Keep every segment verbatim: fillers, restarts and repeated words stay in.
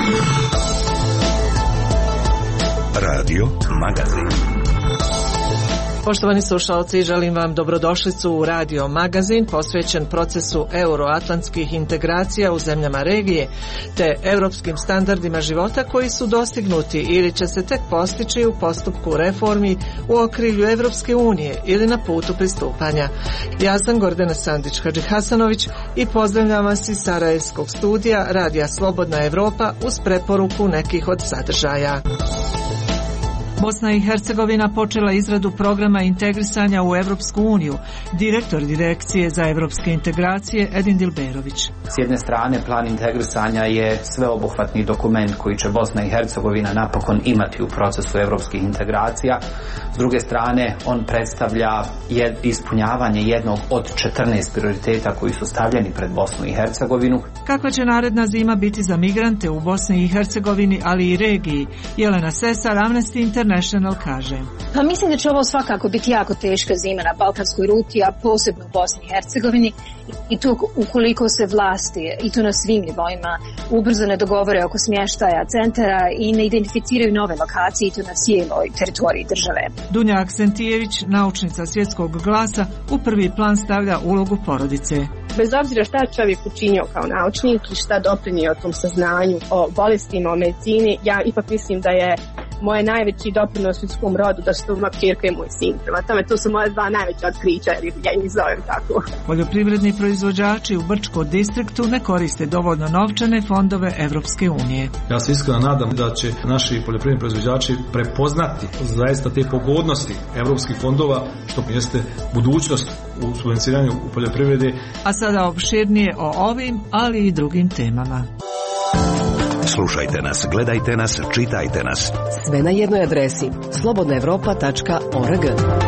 Radio Magazin. Poštovani slušalci, želim vam dobrodošlicu u Radio Magazin posvećen procesu euroatlantskih integracija u zemljama regije te europskim standardima života koji su dostignuti ili će se tek postići u postupku reformi u okrilju Evropske unije ili na putu pristupanja. Ja sam Gordana Sandić-Hadžihasanović i pozdravljam vas iz Sarajevskog studija Radija Slobodna Evropa uz preporuku nekih od sadržaja. Bosna i Hercegovina počela izradu programa integrisanja u Evropsku uniju. Direktor Direkcije za evropske integracije Edin Dilberović. S jedne strane, plan integrisanja je sveobuhvatni dokument koji će Bosna i Hercegovina napokon imati u procesu evropskih integracija. S druge strane, on predstavlja jed, ispunjavanje jednog od četrnaest prioriteta koji su stavljeni pred Bosnu i Hercegovinu. Kakva će naredna zima biti za migrante u Bosni i Hercegovini, ali i regiji? Jelena Sesar, Amnesty International kaže. Pa mislim da će ovo svakako biti jako teška zima na balkanskoj ruti, a posebno u Bosni i Hercegovini. I tu ukoliko se vlasti, i to na svim nivoima, ubrzo ne dogovore oko smještaja centara i ne identificiraju nove lokacije, i to na cijeloj teritoriji države. Dunja Aksentijević, naučnica Svjetskog glasa, u prvi plan stavlja ulogu porodice. Bez obzira šta čovjek učinio kao naučnik i šta doprinio tom saznanju o bolestima, o medicini, ja ipak mislim da je moje najveći doprinos ljudskom rodu da su to moja kćerka i moj sin. Prema tome, to su moje dva najveća otkrića, jer ja ih zovem tako. Poljoprivredni proizvođači u Brčko distriktu ne koriste dovoljno novčane fondove Evropske unije. Ja se iskreno nadam da će naši poljoprivredni proizvođači prepoznati zaista te pogodnosti evropskih fondova, što jeste budućnost u subvenciranju u poljoprivredi. A sada opširnije o ovim, ali i drugim temama. Slušajte nas, gledajte nas, čitajte nas. Sve na jednoj adresi slobodna evropa tačka org.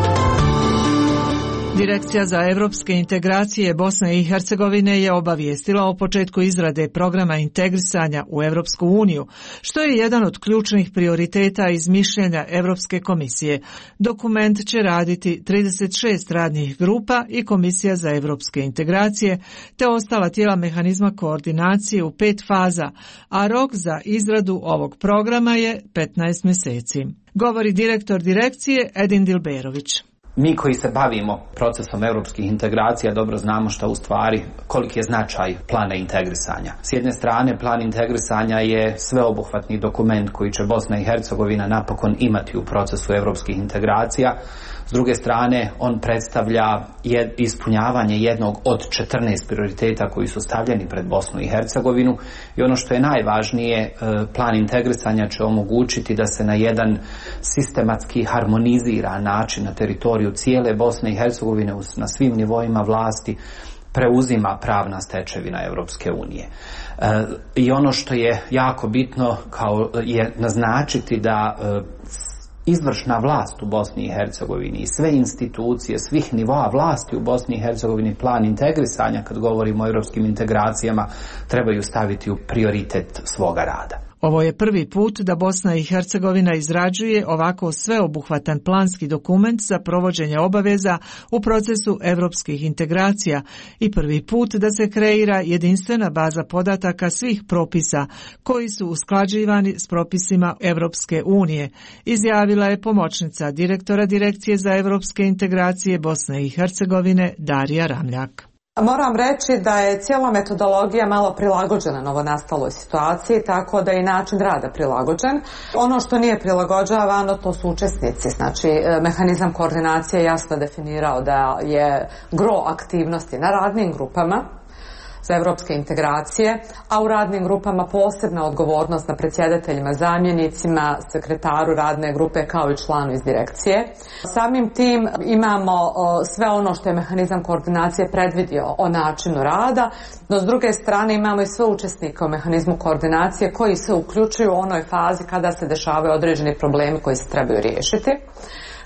Direkcija za evropske integracije Bosne i Hercegovine je obavijestila o početku izrade programa integrisanja u Evropsku uniju, što je jedan od ključnih prioriteta iz mišljenja Evropske komisije. Dokument će raditi trideset šest radnih grupa i Komisija za evropske integracije, te ostala tijela mehanizma koordinacije u pet faza, a rok za izradu ovog programa je petnaest mjeseci. Govori direktor direkcije Edin Dilberović. Mi koji se bavimo procesom europskih integracija dobro znamo što u stvari koliki je značaj plana integrisanja. S jedne strane, plan integrisanja je sveobuhvatni dokument koji će Bosna i Hercegovina napokon imati u procesu europskih integracija. S druge strane, on predstavlja jed, ispunjavanje jednog od četrnaest prioriteta koji su stavljeni pred Bosnu i Hercegovinu i ono što je najvažnije, plan integrisanja će omogućiti da se na jedan sistematski harmoniziran način na teritoriju cijele Bosne i Hercegovine na svim nivoima vlasti preuzima pravna stečevina Evropske unije. E, I ono što je jako bitno kao je naznačiti da e, izvršna vlast u Bosni i Hercegovini i sve institucije svih nivoa vlasti u Bosni i Hercegovini plan integrisanja, kad govorimo o europskim integracijama, trebaju staviti u prioritet svoga rada. Ovo je prvi put da Bosna i Hercegovina izrađuje ovako sveobuhvatan planski dokument za provođenje obaveza u procesu europskih integracija i prvi put da se kreira jedinstvena baza podataka svih propisa koji su usklađivani s propisima Evropske unije, izjavila je pomoćnica direktora Direkcije za evropske integracije Bosne i Hercegovine Darija Ramljak. Moram reći da je cijela metodologija malo prilagođena novonastaloj situaciji, tako da je i način rada prilagođen. Ono što nije prilagođavano, to su učesnici. Znači, mehanizam koordinacije jasno definirao da je gro aktivnosti na radnim grupama za evropske integracije, a u radnim grupama posebna odgovornost na predsjedateljima, zamjenicima, sekretaru radne grupe kao i članu iz direkcije. Samim tim imamo sve ono što je mehanizam koordinacije predvidio o načinu rada, no s druge strane imamo i sve učesnike u mehanizmu koordinacije koji se uključuju u onoj fazi kada se dešavaju određeni problemi koji se trebaju riješiti.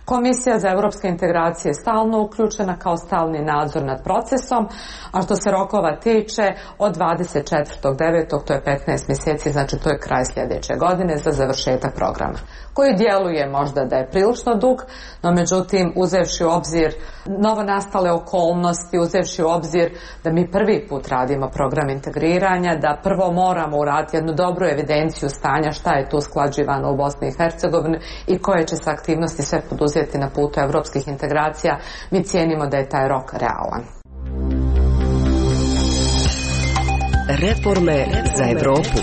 Komisija za europske integracije je stalno uključena kao stalni nadzor nad procesom, a što se rokova tiče od dvadeset četvrtog devetog to je petnaest mjeseci, znači to je kraj sljedeće godine za završetak programa, koji djeluje možda da je prilično dug, no međutim uzevši u obzir novonastale okolnosti, uzevši u obzir da mi prvi put radimo program integriranja, da prvo moramo uraditi jednu dobru evidenciju stanja šta je tu usklađivano u Bosni i Hercegovini i koje će se aktivnosti sve poduzeti na putu europskih integracija, mi cijenimo da je taj rok realan. Reforme za Europu.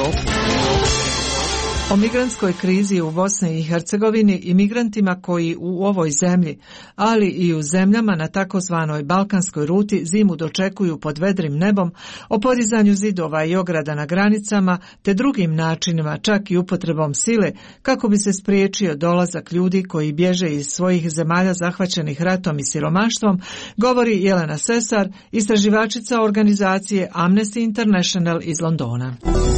O migrantskoj krizi u Bosni i Hercegovini i migrantima koji u ovoj zemlji, ali i u zemljama na takozvanoj balkanskoj ruti zimu dočekuju pod vedrim nebom, o podizanju zidova i ograda na granicama, te drugim načinima, čak i upotrebom sile, kako bi se spriječio dolazak ljudi koji bježe iz svojih zemalja zahvaćenih ratom i siromaštvom, govori Jelena Sesar, istraživačica organizacije Amnesty International iz Londona.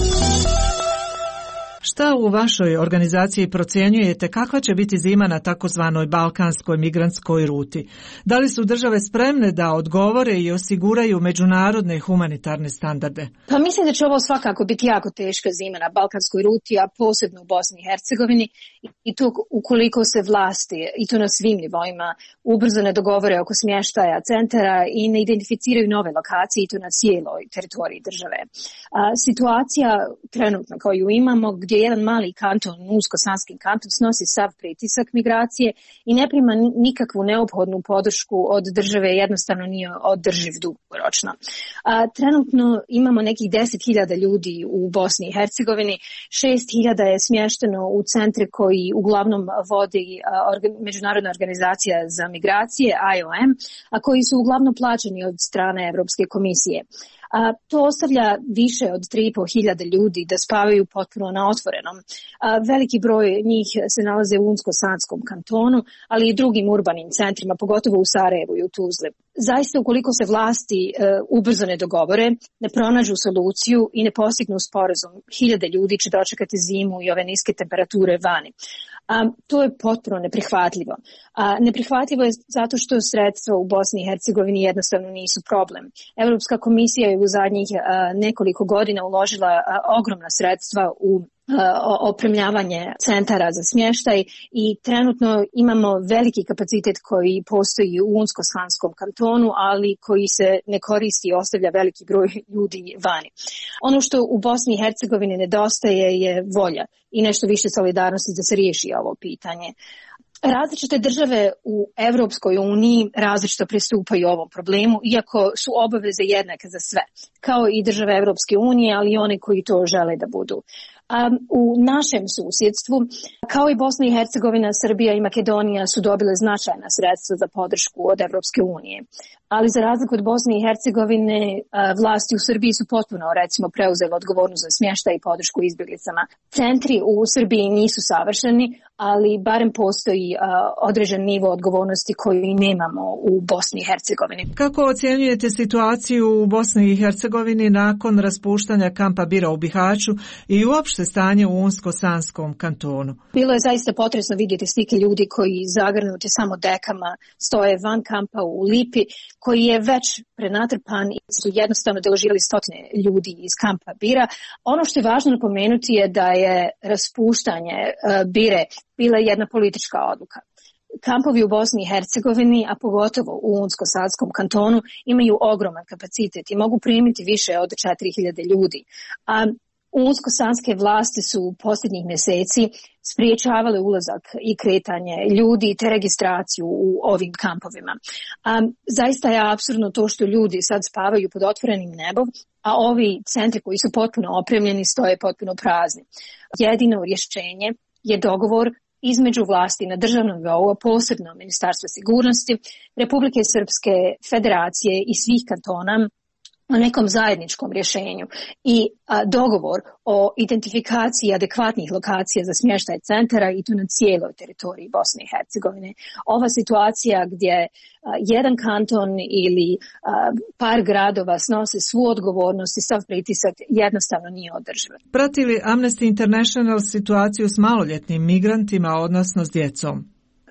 Šta u vašoj organizaciji procjenjujete kakva će biti zima na takozvanoj balkanskoj migrantskoj ruti? Da li su države spremne da odgovore i osiguraju međunarodne humanitarne standarde? Pa mislim da će ovo svakako biti jako teška zima na balkanskoj ruti, a posebno u Bosni i Hercegovini, i to ukoliko se vlasti, i to na svim nivoima, ubrzo ne dogovore oko smještaja centara i ne identificiraju nove lokacije, i to na cijeloj teritoriji države. A, situacija trenutno koju imamo, gdje jedan mali kanton, Unsko-Sanski kanton, snosi sav pritisak migracije i ne prima nikakvu neophodnu podršku od države, jednostavno nije održiv dugoročno. A, trenutno imamo nekih deset hiljada ljudi u Bosni i Hercegovini, šest hiljada je smješteno u centre koji uglavnom vodi a, organ, Međunarodna organizacija za migracije, I O M, a koji su uglavnom plaćeni od strane Europske komisije. A, to ostavlja više od tri i pol hiljade ljudi da spavaju potpuno na otvorenom. A, veliki broj njih se nalaze u Unsko-Sanskom kantonu, ali i drugim urbanim centrima, pogotovo u Sarajevu i u Tuzli. Zaista, ukoliko se vlasti e, ubrzo ne dogovore, ne pronađu soluciju i ne postignu sporazum, hiljade ljudi će dočekati zimu i ove niske temperature vani. A, to je potpuno neprihvatljivo. A, neprihvatljivo je zato što sredstva u Bosni i Hercegovini jednostavno nisu problem. Europska komisija je u zadnjih a, nekoliko godina uložila a, ogromna sredstva u opremljavanje centara za smještaj i trenutno imamo veliki kapacitet koji postoji u Unsko-Sanskom kantonu, ali koji se ne koristi i ostavlja veliki broj ljudi vani. Ono što u Bosni i Hercegovini nedostaje je volja i nešto više solidarnosti da se riješi ovo pitanje. Različite države u Europskoj uniji različito pristupaju ovom problemu, iako su obaveze jednake za sve, kao i države Europske unije, ali i one koji to žele da budu. Um, u našem susjedstvu, kao i Bosna i Hercegovina, Srbija i Makedonija su dobile značajna sredstva za podršku od Europske unije. Ali za razliku od Bosne i Hercegovine, vlasti u Srbiji su potpuno, recimo, preuzele odgovornost za smještaj i podršku izbjeglicama. Centri u Srbiji nisu savršeni, ali barem postoji uh, određen nivo odgovornosti koju i nemamo u Bosni i Hercegovini. Kako ocjenjujete situaciju u Bosni i Hercegovini nakon raspuštanja kampa Bira u Bihaću i uopšte stanje u Unsko-Sanskom kantonu? Bilo je zaista potresno vidjeti slike ljudi koji zagrnuti samo dekama stoje van kampa u Lipi, koji je već prenatrpan i su jednostavno deložirali stotine ljudi iz kampa Bira. Ono što je važno napomenuti je da je raspuštanje uh, Bire bila jedna politička odluka. Kampovi u Bosni i Hercegovini, a pogotovo u Unsko-Sanskom kantonu, imaju ogroman kapacitet i mogu primiti više od četiri hiljade ljudi. A Unsko-Sanske vlasti su u posljednjih mjeseci spriječavale ulazak i kretanje ljudi te registraciju u ovim kampovima. A, zaista je apsurdno to što ljudi sad spavaju pod otvorenim nebom, a ovi centri koji su potpuno opremljeni stoje potpuno prazni. Jedino rješenje je dogovor između vlasti na državnom nivou, posebno Ministarstva sigurnosti, Republike Srpske, Federacije i svih kantona o nekom zajedničkom rješenju i a, dogovor o identifikaciji adekvatnih lokacija za smještaj centara i to na cijeloj teritoriji Bosne i Hercegovine. Ova situacija gdje a, jedan kanton ili a, par gradova snose svu odgovornost i sav pritisak jednostavno nije održiva. Prati li Amnesty International situaciju s maloljetnim migrantima, odnosno s djecom?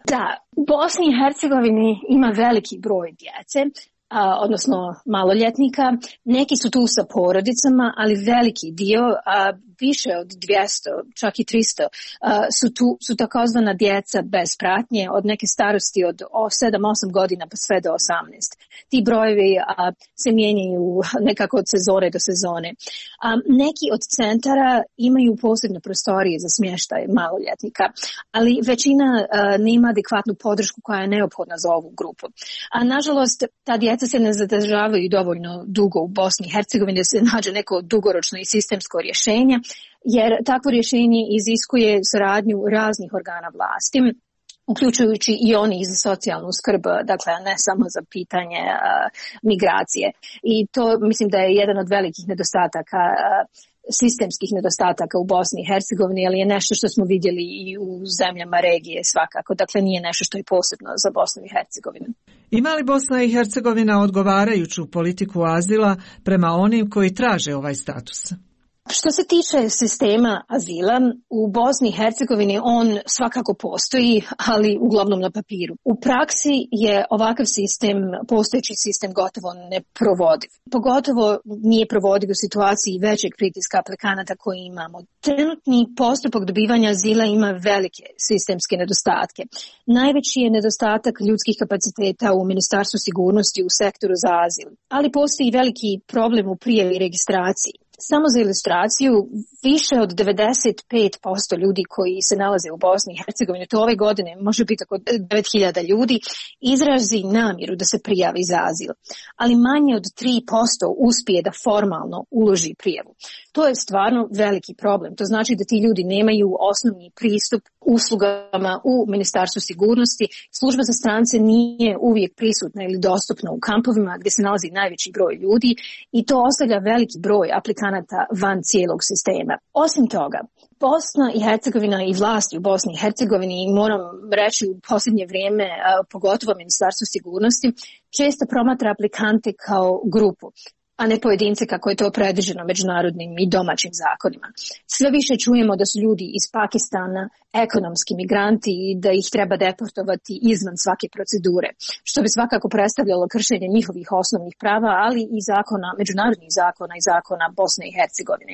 Da, u Bosni i Hercegovini ima veliki broj djece, a, odnosno maloljetnika. Neki su tu sa porodicama, ali veliki dio, a, više od dvjesto, čak i tristo, a, su tu su takozvana djeca bez pratnje od neke starosti od sedam osam godina pa sve do osamnaest. Ti brojevi a, se mijenjaju nekako od sezone do sezone. A, neki od centara imaju posebne prostorije za smještaj maloljetnika, ali većina a, nema adekvatnu podršku koja je neophodna za ovu grupu. A nažalost, ta djeca se ne zadržavaju dovoljno dugo u Bosni i Hercegovini da se nađe neko dugoročno i sistemsko rješenje, jer takvo rješenje iziskuje saradnju raznih organa vlasti, uključujući i oni za socijalnu skrb, dakle ne samo za pitanje a, migracije. I to mislim da je jedan od velikih nedostataka, a, sistemskih nedostataka u Bosni i Hercegovini, ali je nešto što smo vidjeli i u zemljama regije svakako. Dakle, nije nešto što je posebno za Bosnu i Hercegovinu. Ima li Bosna i Hercegovina odgovarajuću politiku azila prema onim koji traže ovaj status? Što se tiče sistema azila, u Bosni i Hercegovini on svakako postoji, ali uglavnom na papiru. U praksi je ovakav sistem, postojeći sistem, gotovo neprovodiv. Pogotovo nije provodiv u situaciji većeg pritiska aplikanata koji imamo. Trenutni postupak dobivanja azila ima velike sistemske nedostatke. Najveći je nedostatak ljudskih kapaciteta u Ministarstvu sigurnosti u sektoru za azil, ali postoji veliki problem u prijavi i registraciji. Samo za ilustraciju, više od devedeset pet posto ljudi koji se nalaze u Bosni i Hercegovini, to ove godine može biti oko devet hiljada ljudi, izrazi namjeru da se prijavi za azil. Ali manje od tri posto uspije da formalno uloži prijavu. To je stvarno veliki problem. To znači da ti ljudi nemaju osnovni pristup uslugama u Ministarstvu sigurnosti. Služba za strance nije uvijek prisutna ili dostupna u kampovima gdje se nalazi najveći broj ljudi i to ostavlja veliki broj aplikanata van cijelog sistema. Osim toga, Bosna i Hercegovina i vlasti u Bosni i Hercegovini, moram reći u posljednje vrijeme, pogotovo Ministarstvo sigurnosti, često promatra aplikante kao grupu, a ne pojedince kako je to predviđeno međunarodnim i domaćim zakonima. Sve više čujemo da su ljudi iz Pakistana ekonomski migranti i da ih treba deportovati izvan svake procedure, što bi svakako predstavljalo kršenje njihovih osnovnih prava, ali i zakona, međunarodnih zakona i zakona Bosne i Hercegovine.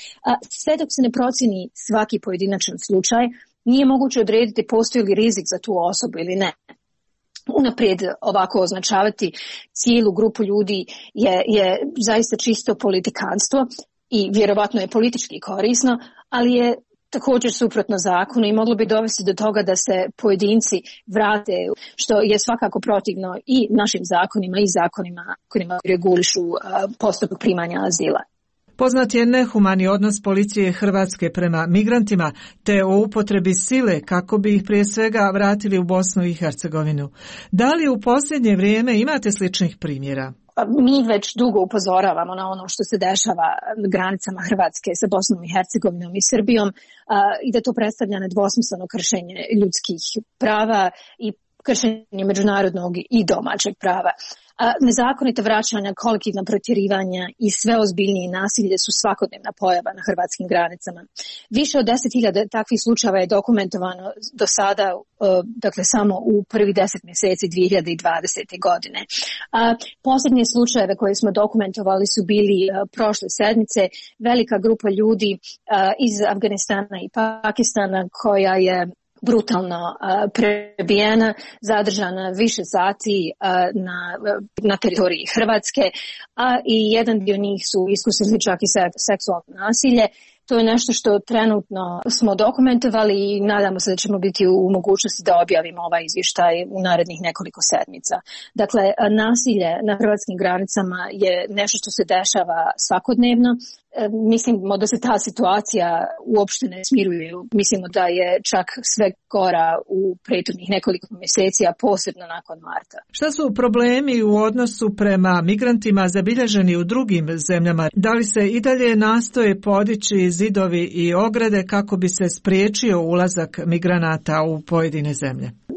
Sve dok se ne procjeni svaki pojedinačan slučaj, nije moguće odrediti postoji li rizik za tu osobu ili ne. Unaprijed ovako označavati cijelu grupu ljudi je, je zaista čisto politikanstvo i vjerovatno je politički korisno, ali je također suprotno zakonu i moglo bi dovesti do toga da se pojedinci vrate, što je svakako protivno i našim zakonima i zakonima koji regulišu postupak primanja azila. Poznat je nehumani odnos policije Hrvatske prema migrantima te o upotrebi sile kako bi ih prije svega vratili u Bosnu i Hercegovinu. Da li u posljednje vrijeme imate sličnih primjera? Mi već dugo upozoravamo na ono što se dešava na granicama Hrvatske sa Bosnom i Hercegovinom i Srbijom i da to predstavlja nedvosmisleno kršenje ljudskih prava i kršenje međunarodnog i domaćeg prava. A nezakonita vraćanja, kolektivna protjerivanja i sve ozbiljnije nasilje su svakodnevna pojava na hrvatskim granicama. Više od deset hiljada takvih slučajeva je dokumentovano do sada, dakle samo u prvi deset mjeseci dvije hiljade dvadesete. godine. A posljednje slučajeve koje smo dokumentovali su bili a, prošle sedmice. Velika grupa ljudi a, iz Afganistana i Pakistana koja je brutalno uh, prebijena, zadržana više sati uh, na, na teritoriji Hrvatske, a i jedan dio njih su iskusili čak i sek, seksualno nasilje. To je nešto što trenutno smo dokumentovali i nadamo se da ćemo biti u mogućnosti da objavimo ovaj izvještaj u narednih nekoliko sedmica. Dakle, nasilje na hrvatskim granicama je nešto što se dešava svakodnevno. Mislimo da se ta situacija uopšte ne smiruje. Mislimo da je čak sve gora u prethodnih nekoliko mjeseci, a posebno nakon marta. Šta su problemi u odnosu prema migrantima zabilježeni u drugim zemljama? Da li se i dalje nastoje podići zidovi i ograde kako bi se spriječio ulazak migranata u pojedine zemlje?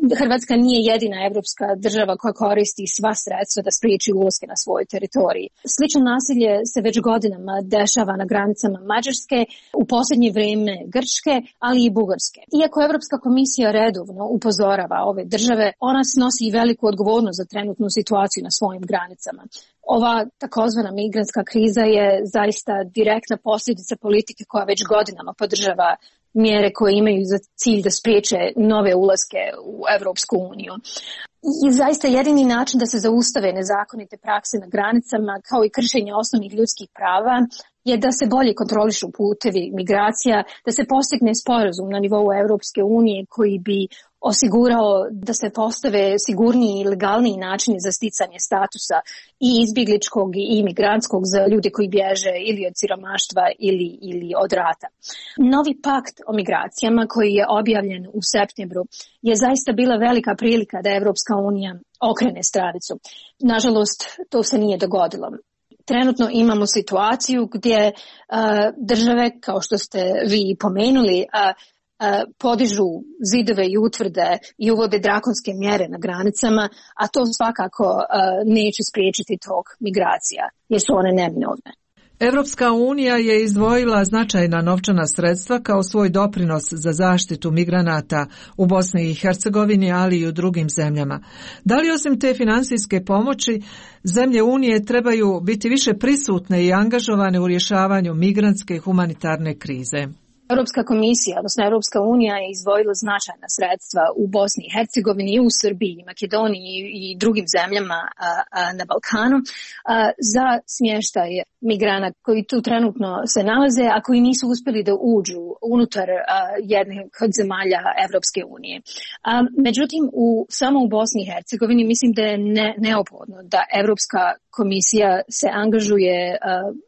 Hrvatska nije jedina evropska država koja koristi sva sredstva da spriječi ulaske na svojoj teritoriji. Slično nasilje se već godinama dešava na granicama Mađarske, u posljednje vrijeme Grčke, ali i Bugarske. Iako Evropska komisija redovno upozorava ove države, ona snosi i veliku odgovornost za trenutnu situaciju na svojim granicama. Ova takozvana migrantska kriza je zaista direktna posljedica politike koja već godinama podržava mjere koje imaju za cilj da spriječe nove ulaske u Evropsku uniju. I zaista jedini način da se zaustave nezakonite prakse na granicama, kao i kršenje osnovnih ljudskih prava, je da se bolje kontrolišu putevi migracija, da se postigne sporazum na nivou Evropske unije koji bi osigurao da se postave sigurniji i legalniji načini za sticanje statusa i izbjegličkog i imigrantskog za ljude koji bježe ili od siromaštva ili, ili od rata. Novi pakt o migracijama koji je objavljen u septembru je zaista bila velika prilika da Evropska unija okrene stranicu. Nažalost, to se nije dogodilo. Trenutno imamo situaciju gdje uh, države, kao što ste vi pomenuli, uh, uh, podižu zidove i utvrde i uvode drakonske mjere na granicama, a to svakako uh, neće spriječiti tok migracija, jer su one neminovne. Evropska unija je izdvojila značajna novčana sredstva kao svoj doprinos za zaštitu migranata u Bosni i Hercegovini, ali i u drugim zemljama. Da li osim te financijske pomoći, zemlje Unije trebaju biti više prisutne i angažovane u rješavanju migrantske humanitarne krize? Europska komisija, odnosno Europska unija je izdvojila značajna sredstva u Bosni i Hercegovini i u Srbiji, Makedoniji i drugim zemljama a, a, na Balkanu a, za smještaj migranata koji tu trenutno se nalaze, a koji nisu uspjeli da uđu unutar a, jedne od zemalja Europske unije. A, međutim, u, samo u Bosni i Hercegovini mislim da je ne, neophodno da Europska komisija se angažuje a,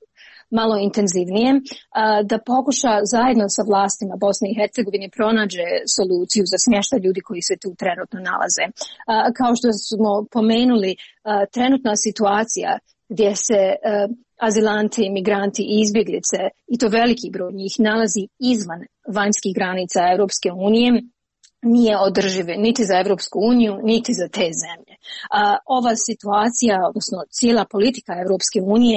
malo intenzivnije, da pokuša zajedno sa vlastima Bosne i Hercegovine pronađe soluciju za smještaj ljudi koji se tu trenutno nalaze. Kao što smo pomenuli, trenutna situacija gdje se azilanti, migranti i izbjeglice, i to veliki broj njih, nalazi izvan vanjskih granica Europske unije, nije održive niti za Europsku uniju, niti za te zemlje. Ova situacija, odnosno cijela politika Europske unije,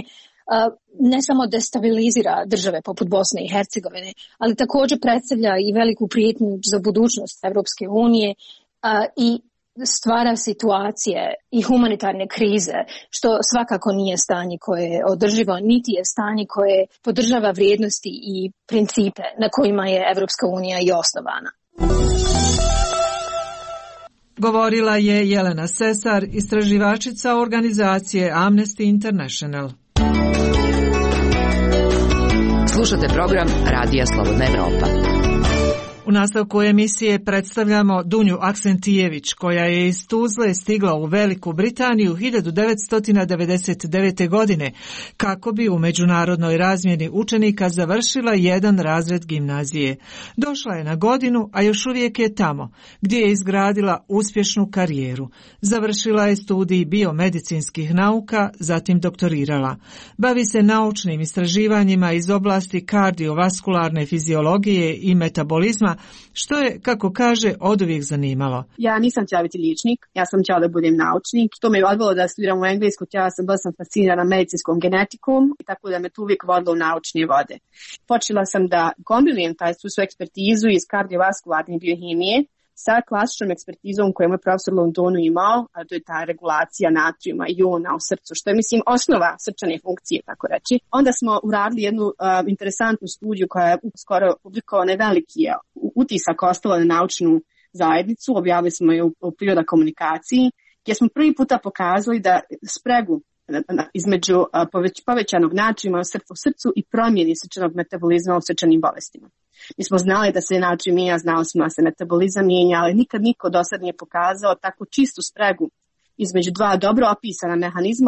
ne samo destabilizira države poput Bosne i Hercegovine, ali također predstavlja i veliku prijetnju za budućnost Europske unije i stvara situacije i humanitarne krize, što svakako nije stanje koje je održivo, niti je stanje koje podržava vrijednosti i principe na kojima je Europska unija i osnovana. Govorila je Jelena Sesar, istraživačica organizacije Amnesty International. Slušate program Radija Slobodna Evropa. U nastavku emisije predstavljamo Dunju Aksentijević, koja je iz Tuzle stigla u Veliku Britaniju hiljadu devetsto devedeset devete. godine, kako bi u međunarodnoj razmjeni učenika završila jedan razred gimnazije. Došla je na godinu, a još uvijek je tamo, gdje je izgradila uspješnu karijeru. Završila je studij biomedicinskih nauka, zatim doktorirala. Bavi se naučnim istraživanjima iz oblasti kardiovaskularne fiziologije i metabolizma, što je, kako kaže, oduvijek zanimalo. Ja nisam htjela biti liječnik, ja sam htjela da budem naučnik. To me je odvelo da studiram u englesku, ja sam bila sam fascinirana medicinskom genetikom i tako da me tu uvijek vodilo u naučne vode. Počela sam da kombinujem taj svu ekspertizu iz kardiovaskularne biohemije sa klasičnom ekspertizom koju je moj profesor u Londonu imao, a to je ta regulacija natrijuma i jona u srcu, što je, mislim, osnova srčane funkcije, tako reći. Onda smo uradili jednu uh, interesantnu studiju koja je skoro publikovana, veliki je utisak ostala na naučnu zajednicu, objavili smo je u, u Priroda komunikaciji, gdje smo prvi puta pokazali da spregu između uh, poveć, povećanog natrijuma u srcu, u srcu i promjeni srčanog metabolizma u srčanim bolestima. Mi smo znali da se natrijum mijenja, znali smo da se metabolizam mijenja, ali nikad niko do sad nije pokazao tako čistu spregu između dva dobro opisana mehanizma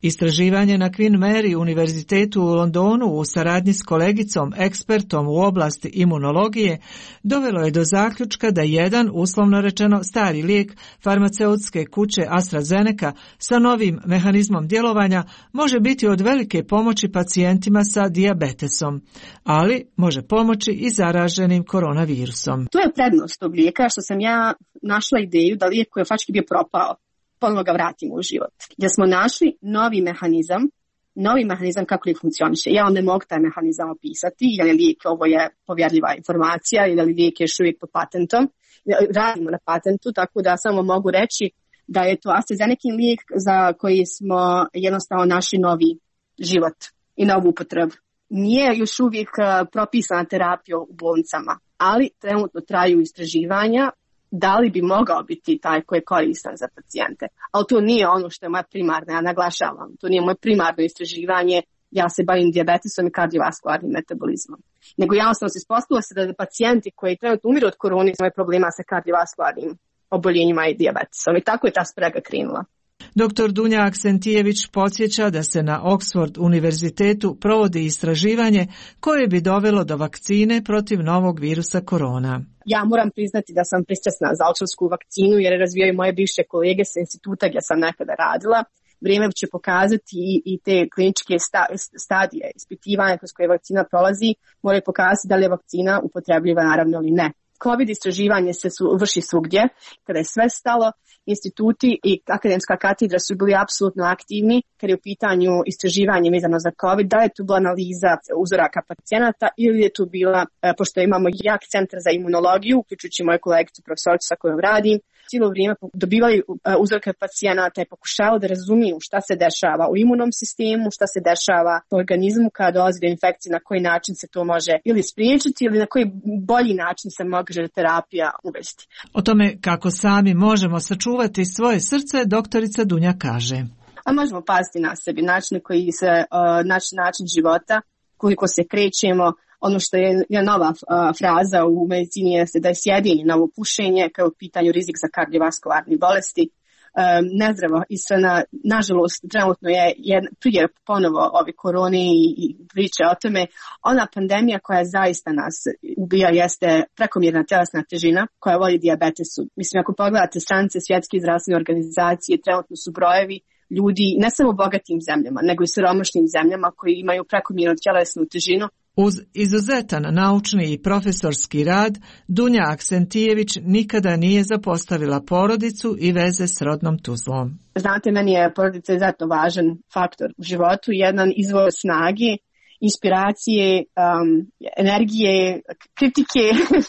Istraživanje na Queen Mary univerzitetu u Londonu u saradnji s kolegicom ekspertom u oblasti imunologije dovelo je do zaključka da jedan, uslovno rečeno stari lijek farmaceutske kuće AstraZeneca sa novim mehanizmom djelovanja može biti od velike pomoći pacijentima sa dijabetesom, ali može pomoći i zaraženim koronavirusom. To je prednost tog lijeka što sam ja našla ideju da lijek koji je faktički bio propao, ponovno ga vratimo u život. Gdje smo našli novi mehanizam, novi mehanizam kako lijek funkcioniše. Ja vam ne mogu taj mehanizam opisati, je li lijek, ovo je povjerljiva informacija, je li lijek još uvijek pod patentom. Radimo na patentu, tako da samo mogu reći da je to AstraZeneca lijek za koji smo jednostavno našli novi život i novu upotrebu. Nije još uvijek propisana terapija u bolnicama, ali trenutno traju istraživanja da li bi mogao biti taj koji je koristan za pacijente. Ali to nije ono što je moja primarna, ja naglašavam, to nije moje primarno istraživanje, ja se bavim dijabetesom i kardiovaskularnim metabolizmom. Nego jasno se ispostavilo se da pacijenti koji trenutno umiru od korone imaju problema sa kardiovaskularnim oboljenjima i dijabetesom. I tako je ta sprega krenula. Doktor Dunja Aksentijević podsjeća da se na Oxford univerzitetu provodi istraživanje koje bi dovelo do vakcine protiv novog virusa korona. Ja moram priznati da sam pristrasna za očevsku vakcinu jer razvijaju moje bivše kolege sa instituta gdje sam nekada radila. Vrijeme će pokazati i, i te kliničke sta, stadije ispitivanja kroz koje vakcina prolazi, moraju pokazati da li je vakcina upotrebljiva naravno ili ne. COVID istraživanje se su, vrši svugdje, kada je sve stalo, instituti i akademska katedra su bili apsolutno aktivni kada je u pitanju istraživanje vezano za COVID, da je tu bila analiza uzoraka pacijenata ili je tu bila, pošto imamo jak centar za imunologiju, uključujući moju kolegicu profesoricu sa kojom radim, cijelo vrijeme dobivali uzorke pacijenata i pokušavali da razumiju šta se dešava u imunom sistemu, šta se dešava u organizmu kada dolazi do infekcije, na koji način se to može ili spriječiti ili na koji bolji način se može terapija uvesti. O tome kako sami možemo sačuvati svoje srce, doktorica Dunja kaže. A možemo paziti na sebi, način koji se, uh, način, način života, koliko se krećemo. Ono što je jedna nova uh, fraza u medicini je da je sjedinje novo pušenje kao u pitanju rizik za kardiovaskularne bolesti. Um, nezdravo ishrana, nažalost, trenutno je jedna, prije ponovo ove korone i, i priče o tome, ona pandemija koja zaista nas ubija jeste prekomjerna tjelesna težina koja vodi dijabetesu. Mislim, ako pogledate stranice Svjetske zdravstvene organizacije, trenutno su brojevi ljudi ne samo u bogatim zemljama, nego i siromašnim zemljama koji imaju prekomjernu tjelesnu težinu. Uz izuzetan naučni i profesorski rad, Dunja Aksentijević nikada nije zapostavila porodicu i veze s rodnom tuzlom. Znate, meni je porodica izuzetno važan faktor u životu, jedan izvor snage, inspiracije, um, energije, kritike,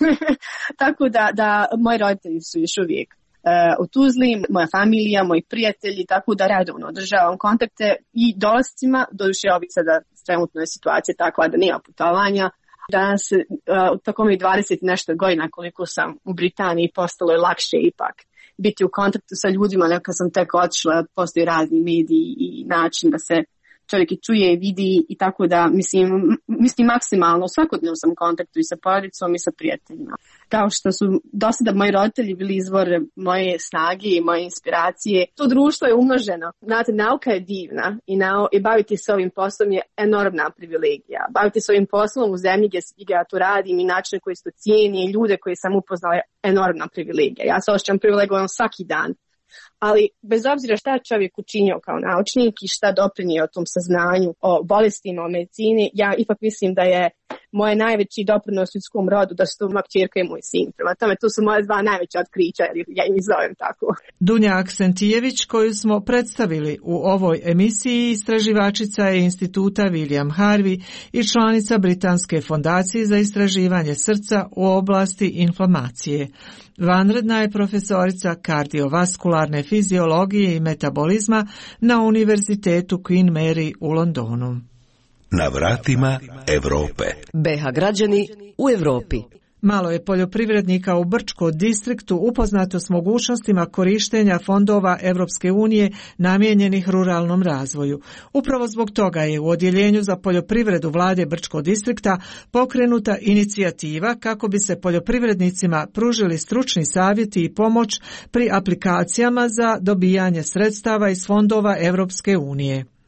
tako da, da moji roditelji su još uvijek u Tuzli, moja familija, moji prijatelji, tako da redovno održavam kontakte i dolascima, doduše ovih sada trenutno je situacija takva da nema putovanja. Danas, uh, tako mi dvadeset nešto godina koliko sam u Britaniji, postalo je lakše ipak biti u kontaktu sa ljudima, nego kad sam tek otišla, postoji razni mediji i način da se čovjek i čuje i vidi i tako da, mislim, mislim maksimalno, svakodnevno sam u kontaktu i sa porodicom i sa prijateljima. Kao što su do sada moji roditelji bili izvor moje snage i moje inspiracije, to društvo je umnoženo. Znate, nauka je divna i, na, i baviti se ovim poslom je enormna privilegija. Baviti se ovim poslom u zemlji gdje, gdje ja to radim i način koji se to cijeni i ljude koje sam upoznala je enormna privilegija. Ja se osjećam privilegovan svaki dan. Ali bez obzira šta čovjek učinio kao naučnik i šta doprinio tom saznanju o bolestima, o medicini, ja ipak mislim da je moje najveći doprinos ljudskom rodu da su to moja kćerka i moj sin. Prema tome, to su moje dva najveća otkrića, jer ja im zovem tako. Dunja Aksentijević, koju smo predstavili u ovoj emisiji, istraživačica je instituta William Harvey i članica Britanske fondacije za istraživanje srca u oblasti inflamacije. Vanredna je profesorica kardiovaskularne fiziologije i metabolizma na Univerzitetu Queen Mary u Londonu. Na vratima Europe. B H građani u Europi. Malo je poljoprivrednika u Brčko distriktu upoznato s mogućnostima korištenja fondova Europske unije namijenjenih ruralnom razvoju. Upravo zbog toga je u Odjeljenju za poljoprivredu vlade Brčko distrikta pokrenuta inicijativa kako bi se poljoprivrednicima pružili stručni savjeti i pomoć pri aplikacijama za dobijanje sredstava iz fondova Europske unije.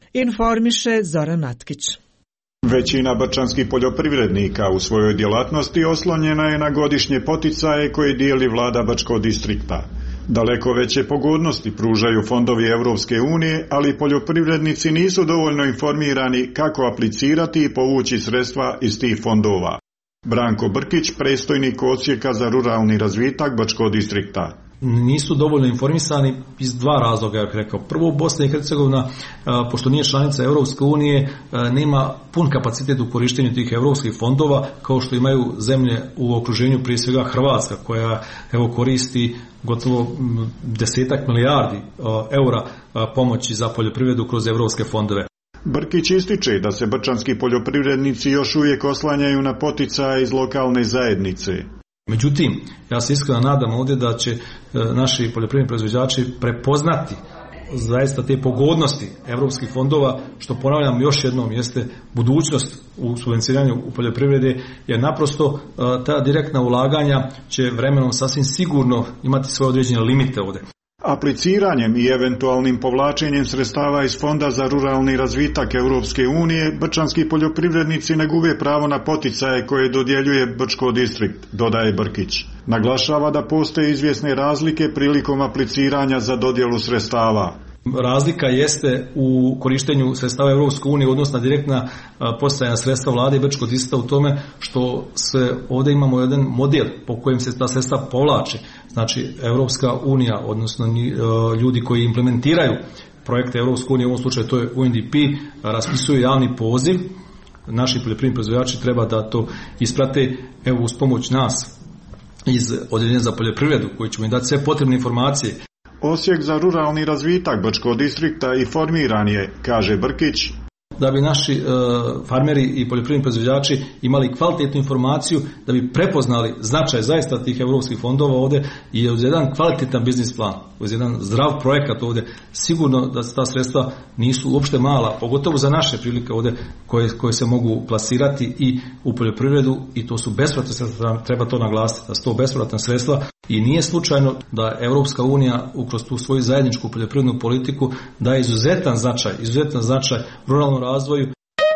Informiše Zoran Matkić. Većina brčanskih poljoprivrednika u svojoj djelatnosti oslonjena je na godišnje poticaje koje dijeli vlada Bačkog distrikta. Daleko veće pogodnosti pružaju fondovi Europske unije, ali poljoprivrednici nisu dovoljno informirani kako aplicirati i povući sredstva iz tih fondova. Branko Brkić, predstojnik Odsjeka za ruralni razvitak Bačkog distrikta. Nisu dovoljno informisani iz dva razloga, ja bih rekao. Prvo, Bosna i Hercegovina, pošto nije članica Europske unije, nema pun kapacitet u korištenju tih europskih fondova, kao što imaju zemlje u okruženju, prije svega Hrvatska, koja evo koristi gotovo desetak milijardi eura pomoći za poljoprivredu kroz europske fondove. Brkić ističe da se brčanski poljoprivrednici još uvijek oslanjaju na poticaje iz lokalne zajednice. Međutim, ja se iskreno nadam ovdje da će e, naši poljoprivredni proizvođači prepoznati zaista te pogodnosti europskih fondova, što ponavljam još jednom jeste budućnost u subvencioniranju u poljoprivrede, jer naprosto e, ta direktna ulaganja će vremenom sasvim sigurno imati svoje određene limite ovdje. Apliciranjem i eventualnim povlačenjem sredstava iz Fonda za ruralni razvitak Europske unije, brčanski poljoprivrednici ne gube pravo na poticaje koje dodjeljuje Brčko distrikt, dodaje Brkić. Naglašava da postoje izvjesne razlike prilikom apliciranja za dodjelu sredstava. Razlika jeste u korištenju sredstava Europske unije, odnosno direktna postojana sredstva vlade i Brčkog distrikta u tome što se ovdje imamo jedan model po kojem se ta sredstva povlače. Znači, Europska unija, odnosno ljudi koji implementiraju projekte Europske unije, u ovom slučaju to je U N D P, raspisuju javni poziv. Naši poljoprivredni proizvođači treba da to isprate, evo uz pomoć nas iz Odjeljenja za poljoprivredu, koji ćemo im dati sve potrebne informacije. Osijek za ruralni razvitak Brčkog distrikta informiran je, kaže Brkić, da bi naši e, farmeri i poljoprivredni proizvođači imali kvalitetnu informaciju, da bi prepoznali značaj zaista tih europskih fondova ovdje i uz jedan kvalitetan biznis plan, uz jedan zdrav projekat ovdje, sigurno da ta sredstva nisu uopšte mala, pogotovo za naše prilike ovdje koje, koje se mogu plasirati i u poljoprivredu, i to su bespovratna sredstva, treba to naglasiti, da su to bespovratna sredstva i nije slučajno da Europska unija kroz tu svoju zajedničku poljoprivrednu politiku daje izuzetan značaj, izuzetan značaj ruralnom razvoju.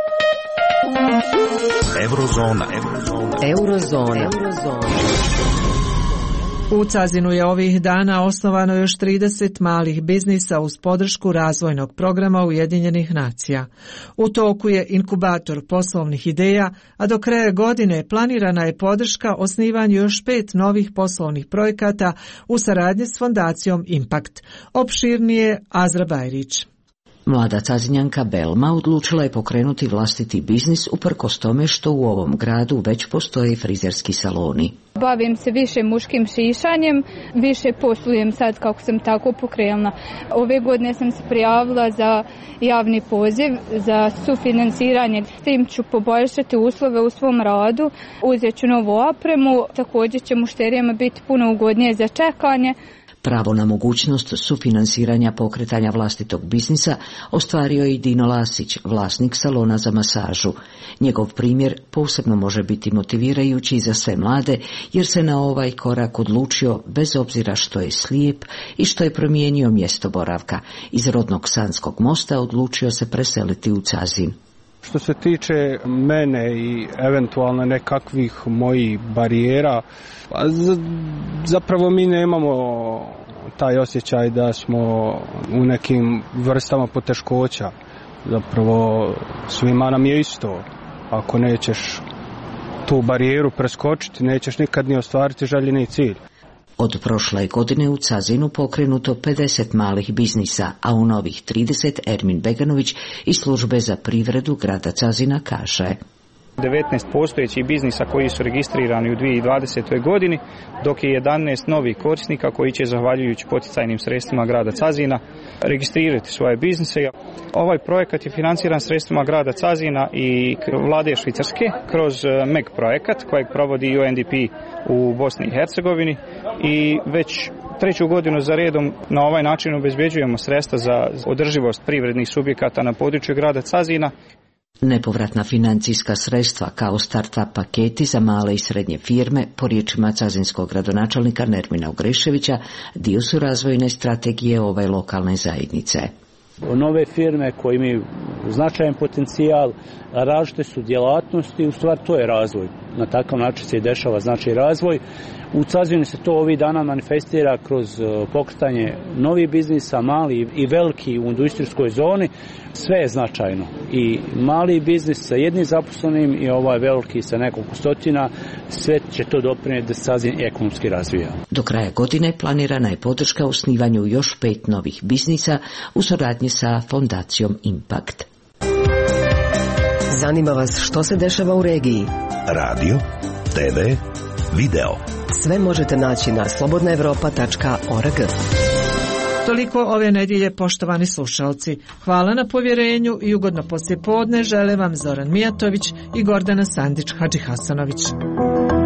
Eurozona. Eurozona. Eurozona. Eurozona. U Cazinu je ovih dana osnovano još trideset malih biznisa uz podršku razvojnog programa Ujedinjenih nacija. U toku je inkubator poslovnih ideja, a do kraja godine planirana je podrška osnivanju još pet novih poslovnih projekata u saradnji s fondacijom Impact. Opširnije Azra Bajrić. Mlada Cazinjanka Belma odlučila je pokrenuti vlastiti biznis uprkos tome što u ovom gradu već postoje frizerski saloni. Bavim se više muškim šišanjem, više poslujem sad kako sam tako pokrenula. Ove godine sam se prijavila za javni poziv za sufinansiranje. S tim ću poboljšati uslove u svom radu, uzet ću novu opremu, također će mušterijama biti puno ugodnije za čekanje. Pravo na mogućnost sufinansiranja pokretanja vlastitog biznisa ostvario je i Dino Lasić, vlasnik salona za masažu. Njegov primjer posebno može biti motivirajući za sve mlade, jer se na ovaj korak odlučio bez obzira što je slijep i što je promijenio mjesto boravka. Iz rodnog Sanskog Mosta odlučio se preseliti u Cazin. Što se tiče mene i eventualno nekakvih mojih barijera, zapravo mi nemamo taj osjećaj da smo u nekim vrstama poteškoća. Zapravo svima nam je isto. Ako nećeš tu barijeru preskočiti, nećeš nikad ni ostvariti željeni cilj. Od prošle godine u Cazinu pokrenuto pedeset malih biznisa, a u novih trideset Ermin Beganović iz službe za privredu grada Cazina kaže: devetnaest postojećih biznisa koji su registrirani u dvije tisuće dvadesetoj godini, dok je jedanaest novih korisnika koji će, zahvaljujući poticajnim sredstvima grada Cazina, registrirati svoje biznise. Ovaj projekat je financiran sredstvima grada Cazina i vlade Švicarske kroz M E G projekat kojeg provodi U N D P u Bosni i Hercegovini, i već treću godinu za redom na ovaj način obezbeđujemo sredstva za održivost privrednih subjekata na području grada Cazina. Nepovratna financijska sredstva kao start-up paketi za male i srednje firme, po riječima cazinskog gradonačelnika Nermina Ogreševića, dio su razvojne strategije ove lokalne zajednice. nove firme koje imaju značajan potencijal, različite su djelatnosti, u stvari to je razvoj. Na takav način se i dešava znači razvoj. U Cazini se to ovih dana manifestira kroz pokretanje novih biznisa, mali i veliki u industrijskoj zoni. Sve je značajno. I mali biznis sa jednim zaposlenim i ovaj veliki sa nekoliko stotina, sve će to doprinijeti da se Cazin ekonomski razvija. Do kraja godine planirana je podrška osnivanju još pet novih biznisa u suradnji sa fondacijom Impact. Zanima vas što se dešava u regiji? Radio, te ve, video. Sve možete naći na slobodna evropa tačka org. Toliko ove nedjelje, poštovani slušalci. Hvala na povjerenju i ugodno poslijepodne žele vam Zoran Mijatović i Gordana Sandić Hadžihasanović.